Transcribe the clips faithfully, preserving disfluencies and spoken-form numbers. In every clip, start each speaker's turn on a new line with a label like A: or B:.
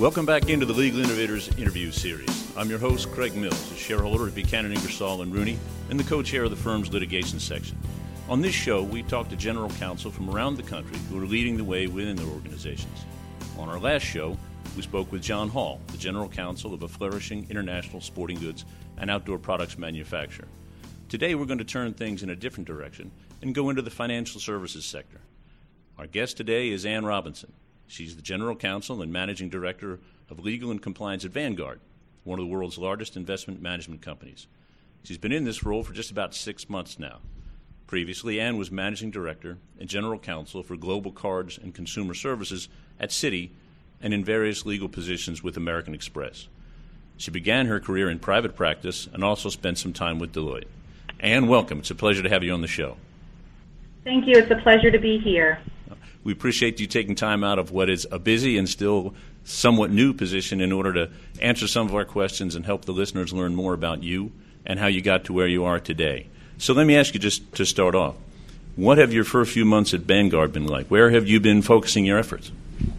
A: Welcome back into the Legal Innovators interview series. I'm your host, Craig Mills, a shareholder at Buchanan, Ingersoll and Rooney, and the co-chair of the firm's litigation section. On this show, we talk to general counsel from around the country who are leading the way within their organizations. On our last show, we spoke with John Hall, the general counsel of a flourishing international sporting goods and outdoor products manufacturer. Today, we're going to turn things in a different direction and go into the financial services sector. Our guest today is Ann Robinson. She's the general counsel and managing director of legal and compliance at Vanguard, one of the world's largest investment management companies. She's been in this role for just about six months now. Previously, Ann was managing director and general counsel for global cards and consumer services at Citi and in various legal positions with American Express. She began her career in private practice and also spent some time with Deloitte. Ann, welcome. It's a pleasure to have you on the show.
B: Thank you. It's a pleasure to be here.
A: We appreciate you taking time out of what is a busy and still somewhat new position in order to answer some of our questions and help the listeners learn more about you and how you got to where you are today. So let me ask you just to start off, what have your first few months at Vanguard been like? Where have you been focusing your efforts?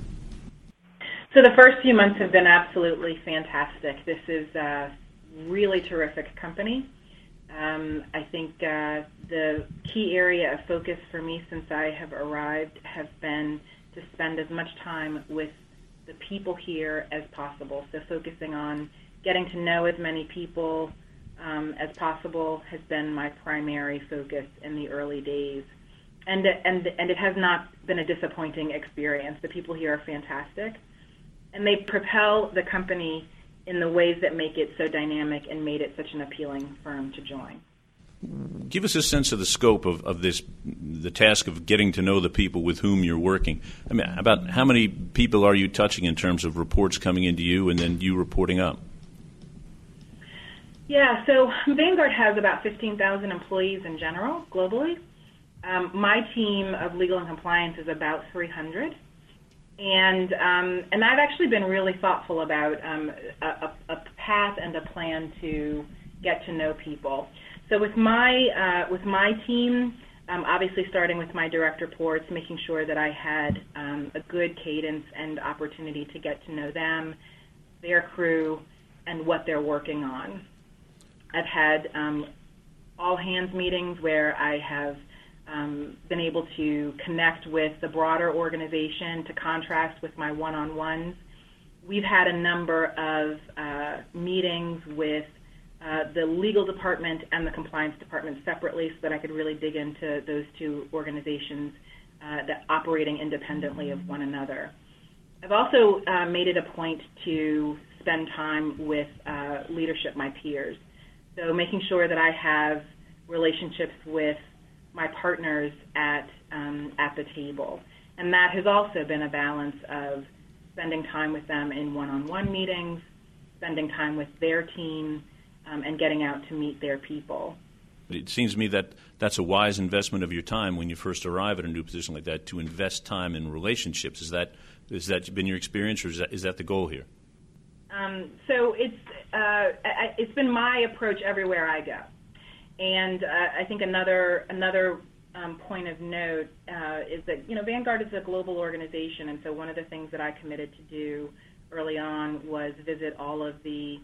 B: So the first few months have been absolutely fantastic. This is a really terrific company. Um, I think uh, the key area of focus for me since I have arrived has been to spend as much time with the people here as possible. So focusing on getting to know as many people um, as possible has been my primary focus in the early days. And, and, and it has not been a disappointing experience. The people here are fantastic, and they propel the company in the ways that make it so dynamic and made it such an appealing firm to join.
A: Give us a sense of the scope of, of this, the task of getting to know the people with whom you're working. I mean, about how many people are you touching in terms of reports coming into you and then you reporting up?
B: Yeah, so Vanguard has about fifteen thousand employees in general, globally. Um, my team of legal and compliance is about three hundred. And um, and I've actually been really thoughtful about um, a, a path and a plan to get to know people. So with my uh, with my team, um, obviously starting with my direct reports, making sure that I had um, a good cadence and opportunity to get to know them, their crew, and what they're working on. I've had um, all hands meetings where I have Um, been able to connect with the broader organization to contrast with my one-on-ones. We've had a number of uh, meetings with uh, the legal department and the compliance department separately so that I could really dig into those two organizations uh, that operating independently of one another. I've also uh, made it a point to spend time with uh, leadership, my peers. So making sure that I have relationships with my partners at um, at the table. And that has also been a balance of spending time with them in one-on-one meetings, spending time with their team, um, and getting out to meet their people.
A: It seems to me that that's a wise investment of your time when you first arrive at a new position like that, to invest time in relationships. Is that is that been your experience, or is that, is that the goal here?
B: Um, so it's uh, I, it's been my approach everywhere I go. And uh, I think another another um, point of note uh, is that, you know, Vanguard is a global organization, and so one of the things that I committed to do early on was visit all of the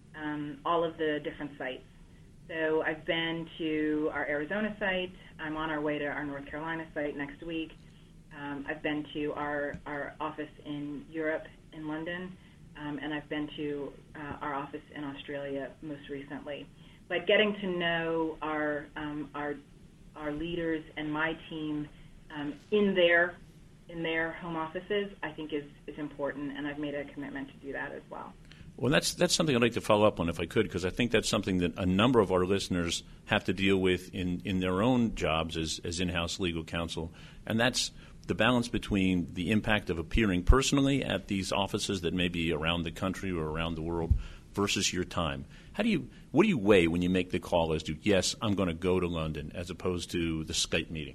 B: um, all of the different sites. So I've been to our Arizona site. I'm on our way to our North Carolina site next week. Um, I've been to our, our office in Europe, in London, um, and I've been to uh, our office in Australia most recently. But getting to know our um, our our leaders and my team um, in their in their home offices, I think is, is important, and I've made a commitment to do that as well.
A: Well, that's that's something I'd like to follow up on if I could, because I think that's something that a number of our listeners have to deal with in, in their own jobs as, as in-house legal counsel, and that's the balance between the impact of appearing personally at these offices that may be around the country or around the world versus your time. How do you, what do you weigh when you make the call as to, yes, I'm going to go to London, as opposed to the Skype meeting?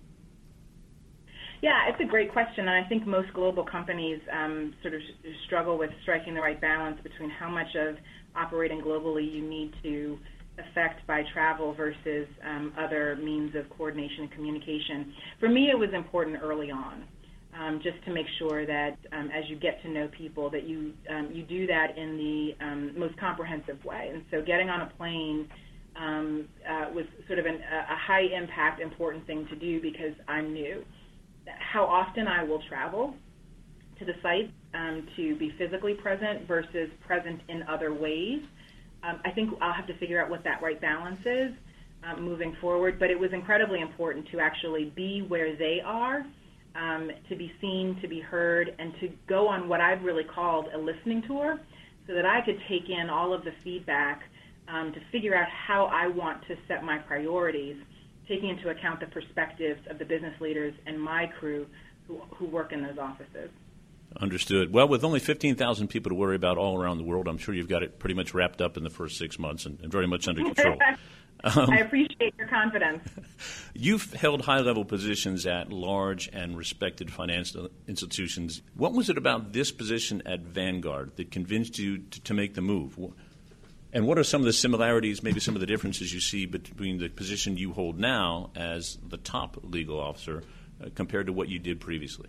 B: Yeah, it's a great question, and I think most global companies um, sort of struggle with striking the right balance between how much of operating globally you need to affect by travel versus um, other means of coordination and communication. For me, it was important early on. um, just to make sure that um, as you get to know people that you um, you do that in the um, most comprehensive way. And so getting on a plane um, uh, was sort of an, a high-impact, important thing to do because I knew how often I will travel to the site um, to be physically present versus present in other ways. Um, I think I'll have to figure out what that right balance is um, moving forward, but it was incredibly important to actually be where they are, um, to be seen, to be heard, and to go on what I've really called a listening tour so that I could take in all of the feedback um, to figure out how I want to set my priorities, taking into account the perspectives of the business leaders and my crew who, who work in those offices.
A: Understood. Well, with only fifteen thousand people to worry about all around the world, I'm sure you've got it pretty much wrapped up in the first six months and, and very much under control.
B: Um, I appreciate your confidence.
A: You've held high-level positions at large and respected financial institutions. What was it about this position at Vanguard that convinced you to, to make the move? And what are some of the similarities, maybe some of the differences you see between the position you hold now as the top legal officer uh, compared to what you did previously?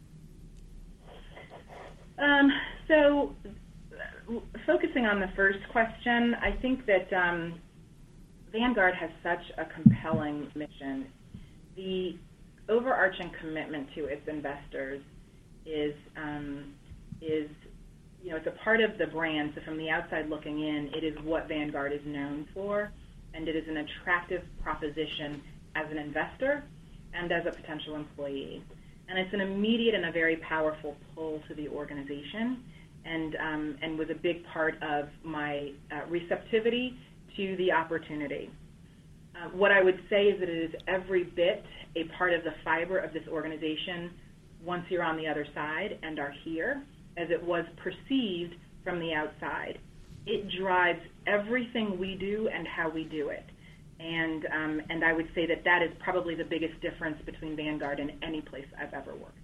B: Um, so uh, focusing on the first question, I think that um, Vanguard has such a compelling mission. The overarching commitment to its investors is, um, is, you know, it's a part of the brand. So from the outside looking in, it is what Vanguard is known for, and it is an attractive proposition as an investor and as a potential employee. And it's an immediate and a very powerful pull to the organization, and um, and was a big part of my uh, receptivity to the opportunity. Uh, what I would say is that it is every bit a part of the fiber of this organization once you're on the other side and are here, as it was perceived from the outside. It drives everything we do and how we do it. And um, and I would say that that is probably the biggest difference between Vanguard and any place I've ever worked.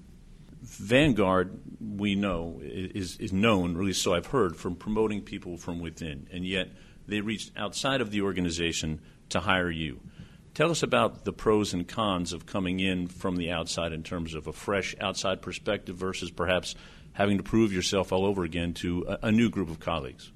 A: Vanguard, we know, is, is known, or at least so I've heard, from promoting people from within, and yet they reached outside of the organization to hire you. Tell us about the pros and cons of coming in from the outside in terms of a fresh outside perspective versus perhaps having to prove yourself all over again to a, a new group of colleagues.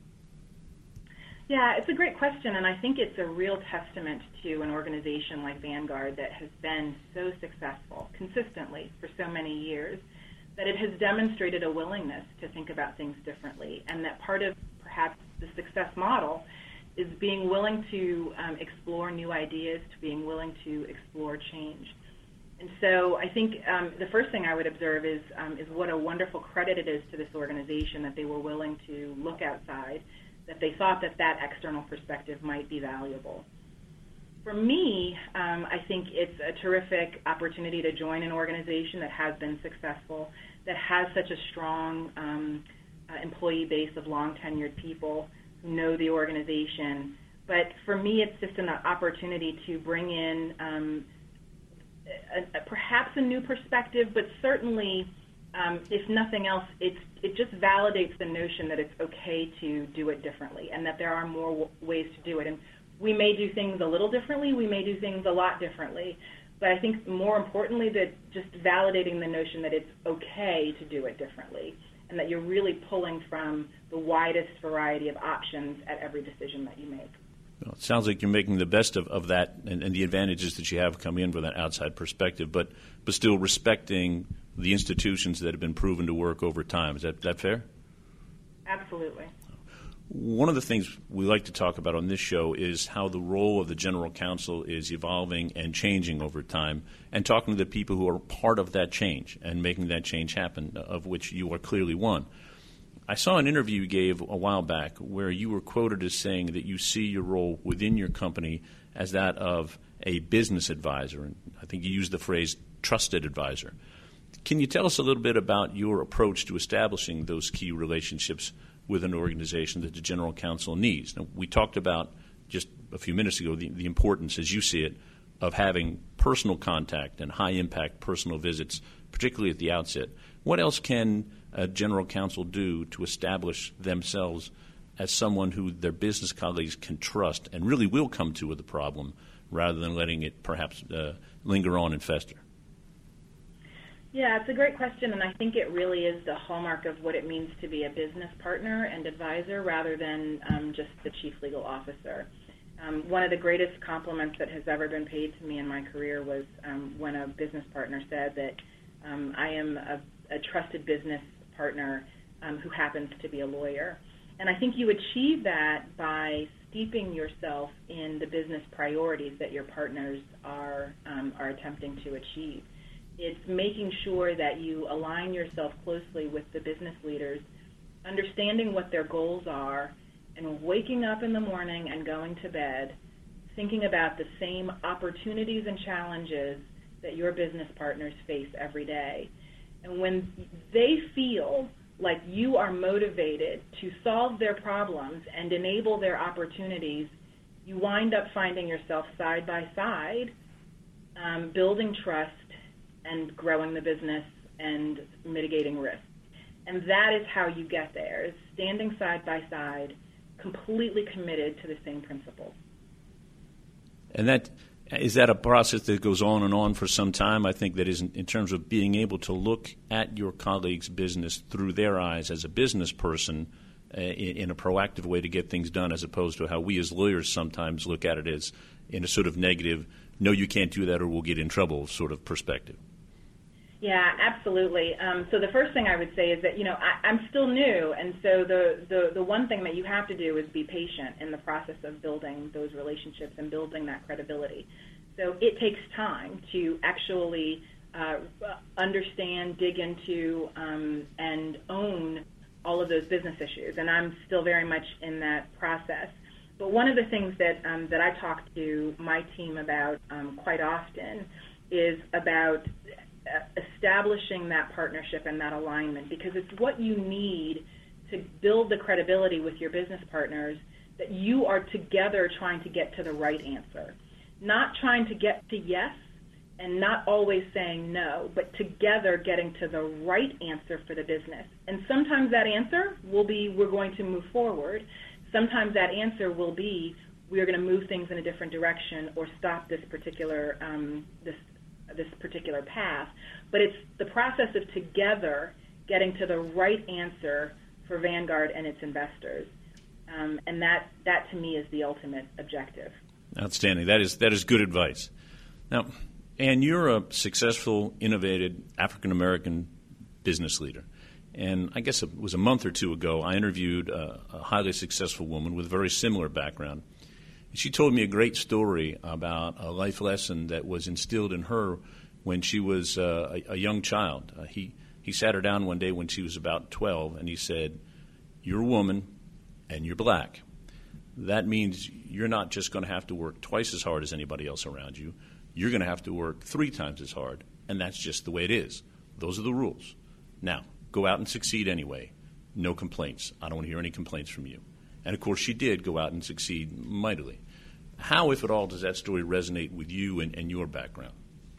B: Yeah, it's a great question, and I think it's a real testament to an organization like Vanguard that has been so successful consistently for so many years that it has demonstrated a willingness to think about things differently, and that part of perhaps the success model is being willing to um, explore new ideas, to being willing to explore change. And so I think um, the first thing I would observe is um, is what a wonderful credit it is to this organization that they were willing to look outside, that they thought that that external perspective might be valuable. For me, um, I think it's a terrific opportunity to join an organization that has been successful, that has such a strong um, uh, employee base of long-tenured people who know the organization. But for me, it's just an opportunity to bring in um, a, a, perhaps a new perspective, but certainly Um, if nothing else, it's, it just validates the notion that it's okay to do it differently and that there are more w- ways to do it. And we may do things a little differently, we may do things a lot differently, but I think more importantly that just validating the notion that it's okay to do it differently and that you're really pulling from the widest variety of options at every decision that you make.
A: Well, it sounds like you're making the best of, of that and, and the advantages that you have coming in with that outside perspective, but, but still respecting the institutions that have been proven to work over time. Is that, that fair?
B: Absolutely.
A: One of the things we like to talk about on this show is how the role of the general counsel is evolving and changing over time, and talking to the people who are part of that change and making that change happen, of which you are clearly one. I saw an interview you gave a while back where you were quoted as saying that you see your role within your company as that of a business advisor, and I think you used the phrase trusted advisor. Can you tell us a little bit about your approach to establishing those key relationships with an organization that the general counsel needs? Now, we talked about just a few minutes ago the, the importance, as you see it, of having personal contact and high-impact personal visits, particularly at the outset. What else can a general counsel do to establish themselves as someone who their business colleagues can trust and really will come to with a problem rather than letting it perhaps uh, linger on and fester?
B: Yeah, it's a great question, and I think it really is the hallmark of what it means to be a business partner and advisor rather than um, just the chief legal officer. Um, one of the greatest compliments that has ever been paid to me in my career was um, when a business partner said that um, I am a, a trusted business partner um, who happens to be a lawyer. And I think you achieve that by steeping yourself in the business priorities that your partners are um, are attempting to achieve. It's making sure that you align yourself closely with the business leaders, understanding what their goals are, and waking up in the morning and going to bed thinking about the same opportunities and challenges that your business partners face every day. And when they feel like you are motivated to solve their problems and enable their opportunities, you wind up finding yourself side by side, um, building trust and growing the business and mitigating risk. And that is how you get there, is standing side by side, completely committed to the same principles.
A: And that is that a process that goes on and on for some time? I think that is in, in terms of being able to look at your colleague's business through their eyes as a business person uh, in, in a proactive way to get things done, as opposed to how we as lawyers sometimes look at it as in a sort of negative, no, you can't do that or we'll get in trouble sort of perspective.
B: Yeah, absolutely. Um, so the first thing I would say is that, you know, I, I'm still new, and so the, the, the one thing that you have to do is be patient in the process of building those relationships and building that credibility. So it takes time to actually uh, understand, dig into, um, and own all of those business issues, and I'm still very much in that process. But one of the things that, um, that I talk to my team about um, quite often is about establishing that partnership and that alignment, because it's what you need to build the credibility with your business partners that you are together trying to get to the right answer. Not trying to get to yes and not always saying no, but together getting to the right answer for the business. And sometimes that answer will be we're going to move forward. Sometimes that answer will be we're going to move things in a different direction or stop this particular um, this this particular path, but it's the process of together getting to the right answer for Vanguard and its investors, um, and that, that to me is the ultimate objective.
A: Outstanding. That is that is good advice. Now, Anne, you're a successful, innovative African-American business leader, and I guess it was a month or two ago I interviewed a, a highly successful woman with a very similar background. She told me a great story about a life lesson that was instilled in her when she was uh, a, a young child. Uh, he, he sat her down one day when she was about twelve, and he said, "You're a woman and you're black. That means you're not just going to have to work twice as hard as anybody else around you. You're going to have to work three times as hard, and that's just the way it is. Those are the rules. Now, go out and succeed anyway. No complaints. I don't want to hear any complaints from you." And, of course, she did go out and succeed mightily. How, if at all, does that story resonate with you and, and your background?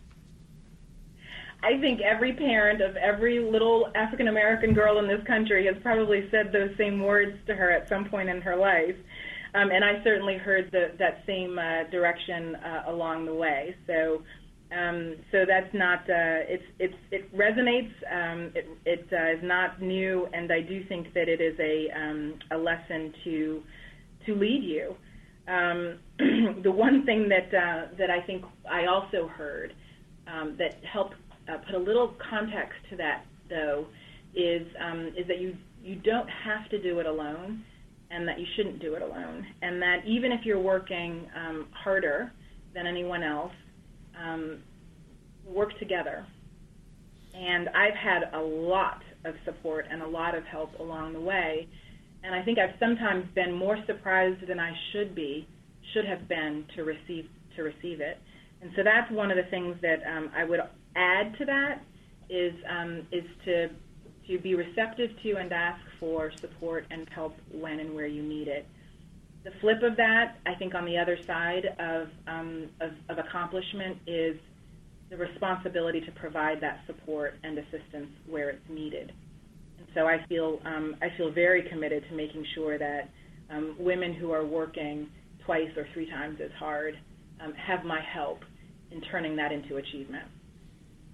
B: I think every parent of every little African-American girl in this country has probably said those same words to her at some point in her life. Um, and I certainly heard the, that same uh, direction uh, along the way. So um, so that's not, uh, it's, it's, it resonates, um, it, it uh, is not new, and I do think that it is a, um, a lesson to, to lead you. Um, the one thing that, uh, that I think I also heard um, that helped uh, put a little context to that, though, is, um, is that you, you don't have to do it alone, and that you shouldn't do it alone, and that even if you're working um, harder than anyone else, um, work together. And I've had a lot of support and a lot of help along the way, and I think I've sometimes been more surprised than I should be, should have been to receive to receive it. And so that's one of the things that um, I would add to that is um, is to to be receptive to and ask for support and help when and where you need it. The flip of that, I think on the other side of, um, of, of accomplishment is the responsibility to provide that support and assistance where it's needed. And so I feel, um, I feel very committed to making sure that um, women who are working twice or three times as hard um, have my help in turning that into achievement.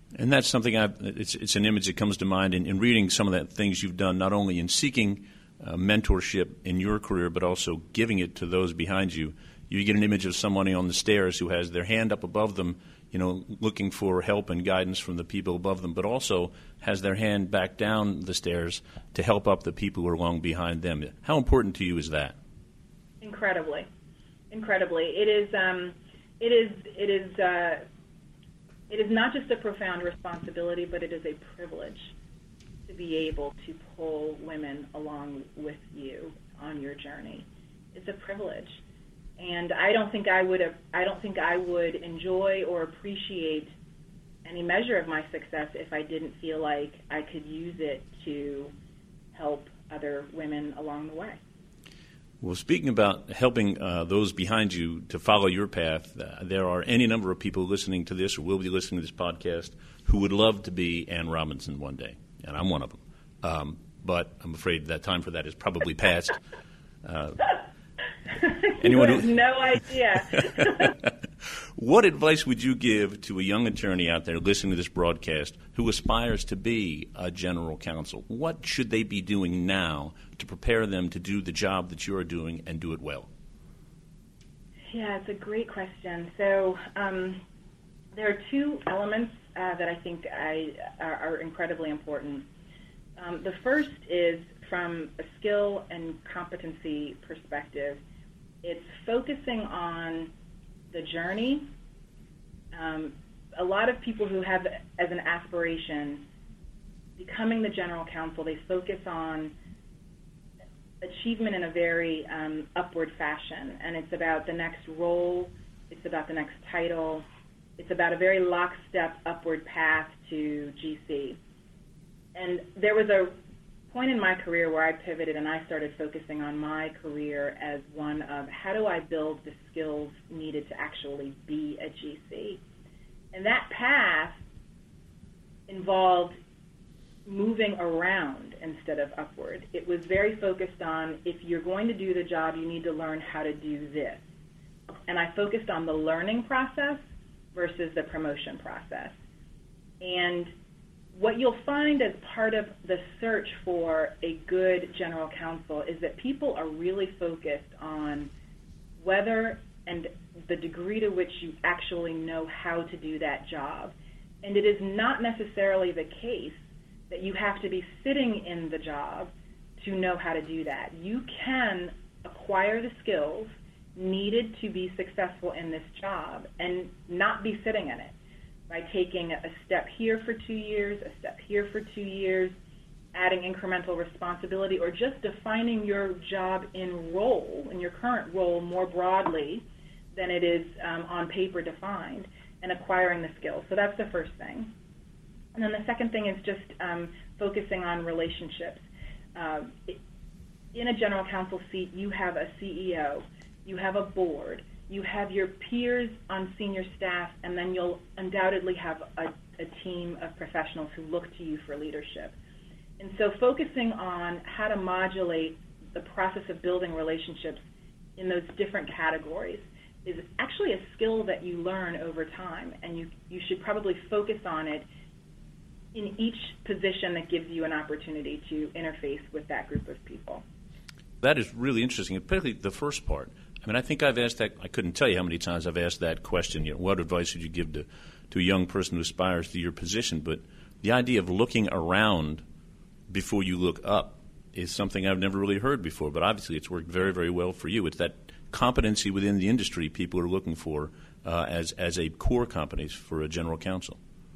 A: And that's something I've, it's, it's an image that comes to mind in, in reading some of the things you've done, not only in seeking uh, mentorship in your career, but also giving it to those behind you. You get an image of someone on the stairs who has their hand up above them, you know, looking for help and guidance from the people above them, but also has their hand back down the stairs to help up the people who are along behind them. How important to you is that?
B: Incredibly, incredibly. It is. Um, it is. It is. Uh, it is not just a profound responsibility, but it is a privilege to be able to pull women along with you on your journey. It's a privilege. And I don't think I would have, I don't think I would enjoy or appreciate any measure of my success if I didn't feel like I could use it to help other women along the way.
A: Well, speaking about helping uh, those behind you to follow your path, uh, there are any number of people listening to this or will be listening to this podcast who would love to be Ann Robinson one day, and I'm one of them. Um, but I'm afraid that time for that is probably past. Uh, Anyone
B: you have
A: who,
B: no idea.
A: What advice would you give to a young attorney out there listening to this broadcast who aspires to be a general counsel? What should they be doing now to prepare them to do the job that you're doing and do it well?
B: Yeah, it's a great question. So um, there are two elements uh, that I think I, are, are incredibly important. Um, the first is from a skill and competency perspective. It's focusing on the journey. Um, a lot of people who have as an aspiration becoming the general counsel, they focus on achievement in a very um, upward fashion, and it's about the next role, it's about the next title, it's about a very lockstep upward path to G C. And there was a point in my career where I pivoted and I started focusing on my career as one of how do I build the skills needed to actually be a G C. And that path involved moving around instead of upward. It was very focused on if you're going to do the job, you need to learn how to do this. And I focused on the learning process versus the promotion process. And what you'll find as part of the search for a good general counsel is that people are really focused on whether and the degree to which you actually know how to do that job. And it is not necessarily the case that you have to be sitting in the job to know how to do that. You can acquire the skills needed to be successful in this job and not be sitting in it, by taking a step here for two years, a step here for two years, adding incremental responsibility, or just defining your job in role, in your current role more broadly than it is um, on paper defined, and acquiring the skills. So that's the first thing. And then the second thing is just um, focusing on relationships. Uh, in a general counsel seat, you have a C E O, you have a board, you have your peers on senior staff, and then you'll undoubtedly have a, a team of professionals who look to you for leadership. And so focusing on how to modulate the process of building relationships in those different categories is actually a skill that you learn over time, and you, you should probably focus on it in each position that gives you an opportunity to interface with that group of people.
A: That is really interesting, particularly the first part. I mean, I think I've asked that, I couldn't tell you how many times I've asked that question, you know, what advice would you give to, to a young person who aspires to your position? But the idea of looking around before you look up is something I've never really heard before, but obviously it's worked very, very well for you. It's that competency within the industry people are looking for uh, as, as a core competence for a general counsel.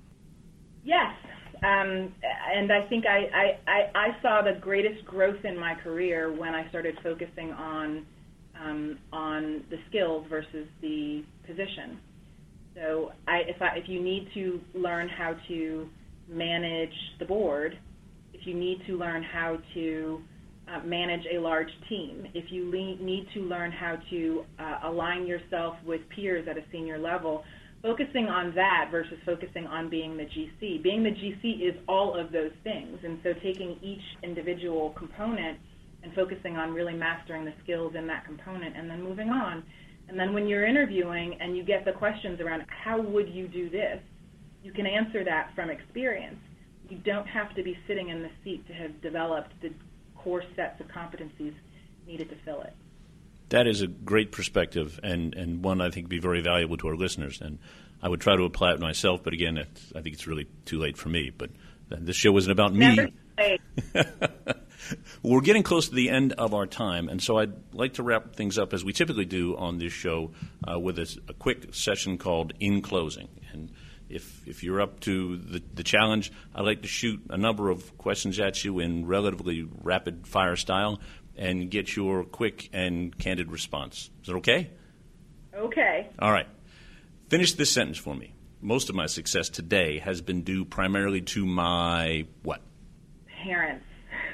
B: Yes, um, and I think I, I, I saw the greatest growth in my career when I started focusing on Um, on the skills versus the position. So I, if, I, if you need to learn how to manage the board, if you need to learn how to uh, manage a large team, if you le- need to learn how to uh, align yourself with peers at a senior level, focusing on that versus focusing on being the G C. Being the G C is all of those things, and so taking each individual component and focusing on really mastering the skills in that component and then moving on. And then when you're interviewing and you get the questions around how would you do this, you can answer that from experience. You don't have to be sitting in the seat to have developed the core sets of competencies needed to fill it.
A: That is a great perspective, and, and one I think would be very valuable to our listeners. And I would try to apply it myself, but again, it's, I think it's really too late for me. But this show isn't about me.
B: Never too late.
A: We're getting close to the end of our time, and so I'd like to wrap things up as we typically do on this show uh, with a, a quick session called In Closing. And if if you're up to the, the challenge, I'd like to shoot a number of questions at you in relatively rapid-fire style and get your quick and candid response. Is that okay?
B: Okay.
A: All right. Finish this sentence for me. Most of my success today has been due primarily to my what?
B: Parents.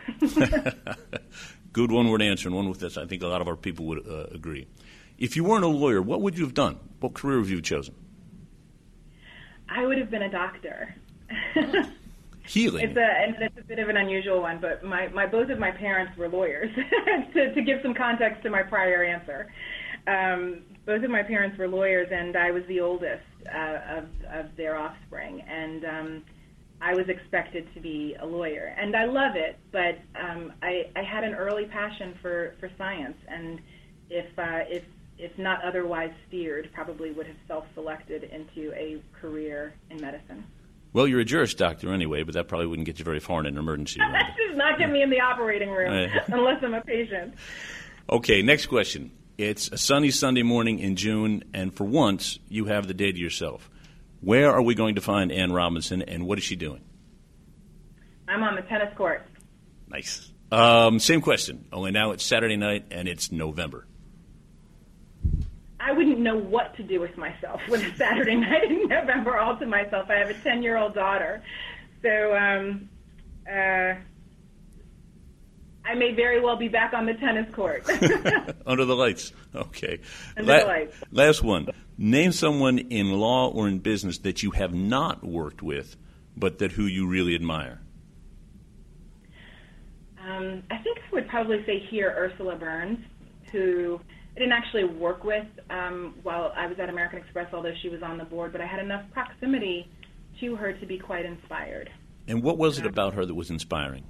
A: Good one-word answer, and one with this I think a lot of our people would uh, agree. If you weren't a lawyer, what would you have done? What career have you chosen?
B: I would have been a doctor.
A: Healing.
B: It's a, and it's a bit of an unusual one, but my, my both of my parents were lawyers. to, to give some context to my prior answer, um, both of my parents were lawyers, and I was the oldest uh, of, of their offspring, and um, I was expected to be a lawyer, and I love it. But um, I, I had an early passion for, for science, and if uh, if if not otherwise steered, probably would have self-selected into a career in medicine.
A: Well, you're a Juris Doctor anyway, but that probably wouldn't get you very far in an emergency room.
B: That does not get me in the operating room
A: right.
B: unless I'm a patient.
A: Okay, next question. It's a sunny Sunday morning in June, and for once, you have the day to yourself. Where are we going to find Ann Robinson, and what is she doing?
B: I'm on the tennis court.
A: Nice. Um, same question, only now it's Saturday night, and it's November.
B: I wouldn't know what to do with myself with a Saturday night in November all to myself. I have a ten-year-old daughter. So um, uh, I may very well be back on the tennis court.
A: Under the lights. Okay.
B: Under
A: La-
B: the lights.
A: Last one. Name someone in law or in business that you have not worked with, but that who you really admire.
B: Um, I think I would probably say here Ursula Burns, who I didn't actually work with um, while I was at American Express, although she was on the board, but I had enough proximity to her to be quite inspired.
A: And what was it about her that was inspiring?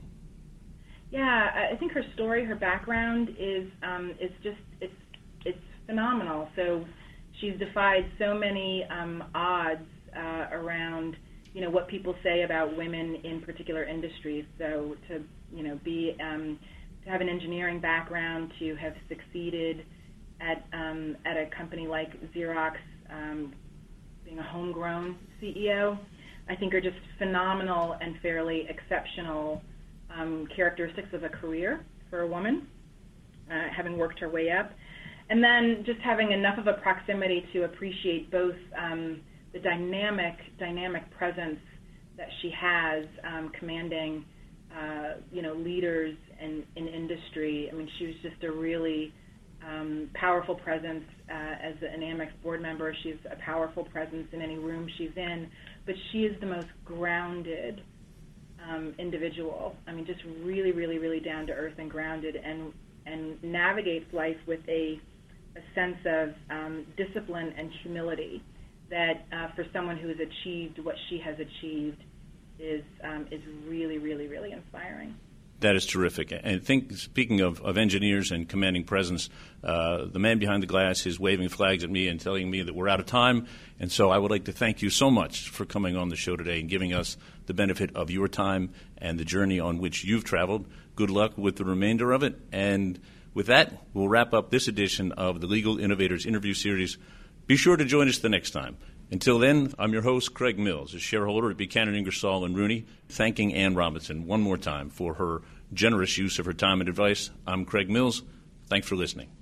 B: Yeah, I think her story, her background is um, is just it's it's phenomenal. So she's defied so many um, odds uh, around, you know, what people say about women in particular industries. So to you know be um, to have an engineering background, to have succeeded at um, at a company like Xerox, um, being a homegrown C E O, I think are just phenomenal and fairly exceptional um, characteristics of a career for a woman, uh, having worked her way up. And then just having enough of a proximity to appreciate both um, the dynamic dynamic presence that she has, um, commanding uh, you know leaders in, in industry. I mean, she was just a really um, powerful presence uh, as an Amex board member. She's a powerful presence in any room she's in, but she is the most grounded um, individual. I mean, just really, really, really down to earth and grounded, and and navigates life with a a sense of um, discipline and humility that uh, for someone who has achieved what she has achieved is um, is really, really, really inspiring.
A: That is terrific. And think, speaking of, of engineers and commanding presence, uh, the man behind the glass is waving flags at me and telling me that we're out of time. And so I would like to thank you so much for coming on the show today and giving us the benefit of your time and the journey on which you've traveled. Good luck with the remainder of it. And with that, we'll wrap up this edition of the Legal Innovators Interview Series. Be sure to join us the next time. Until then, I'm your host, Craig Mills, a shareholder at Buchanan, Ingersoll and Rooney, thanking Ann Robinson one more time for her generous use of her time and advice. I'm Craig Mills. Thanks for listening.